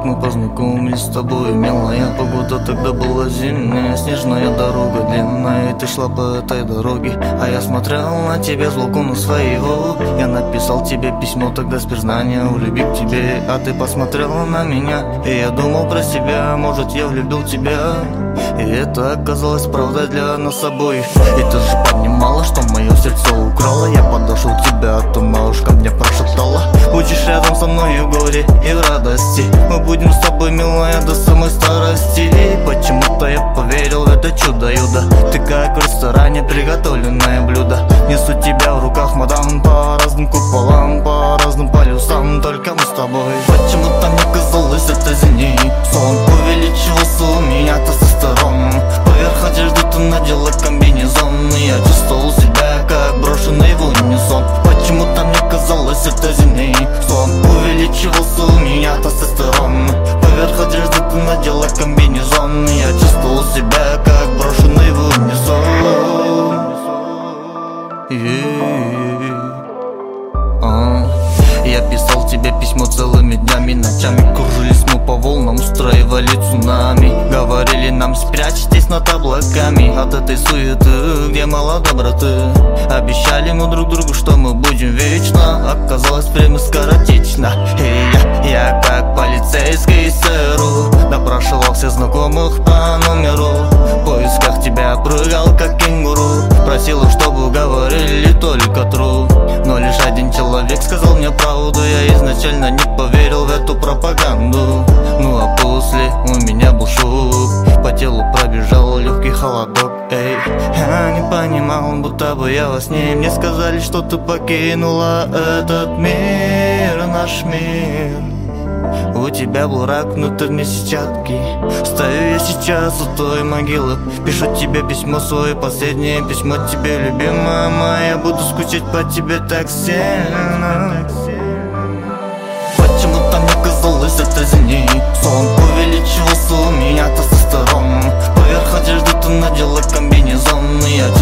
как мы познакомились с тобой. Милая погода тогда была зимняя, снежная дорога длинная, и ты шла по этой дороге, а я смотрел на тебя с балкона своего. Я написал тебе письмо тогда с признания в любви к тебе, а ты посмотрела на меня, и я думал про себя, может я влюбил тебя. И это оказалось правдой для нас обоих. И ты же понимала, что мое сердце украло. Я подошел к тебе, а ты на ушко мне прошептала: будешь рядом со мной и в горе, и в радости. Мы будем с тобой, милая, до самой старости. И почему-то я поверил в это чудо-юдо. Ты как в ресторане приготовленное блюдо. Несу тебя в руках, мадам, по разным куполам, по разным полюсам, только мы с тобой. Почему-то мне казалось, это зимний сон. Увеличивался у меня тестостерон. Поверх одежды ты надела комбинезон, и я чувствовал себя как брошенный в унисон. Почему-то мне казалось, это зимний сон. Увеличивался у меня тестостерон. Поверх одежды ты надела комбинезон, и я чувствовал себя как брошенный в унисон. Я писал тебе письмо целыми днями, ночами кружились мы по волнам, устраивали цунами. Говорили нам: спрячьтесь над облаками от этой суеты, где мало доброты. Обещали мы друг другу, что мы будем вечно. Оказалось, время скоротечно. И я как полицейский СРУ допрашивал всех знакомых по номеру. В поисках тебя прыгал как кенгуру, просил, чтобы говорили только true. Но лишь один человек сказал мне правду. Я изначально не поверил в эту пропаганду. Ну а после у меня был шок, по телу пробежал легкий холодок. Эй, я не понимал, будто бы я во сне. Мне сказали, что ты покинула этот мир, наш мир. У тебя был рак внутренней сетчатки. Стою я сейчас у той могилы, пишу тебе письмо свое, последнее письмо тебе, любимая моя. Буду скучать по тебе так сильно. Почему-то мне казалось, это зимний сон. Увеличивался у меня тестостерон. Поверх одежды ты надела комбинезон, и я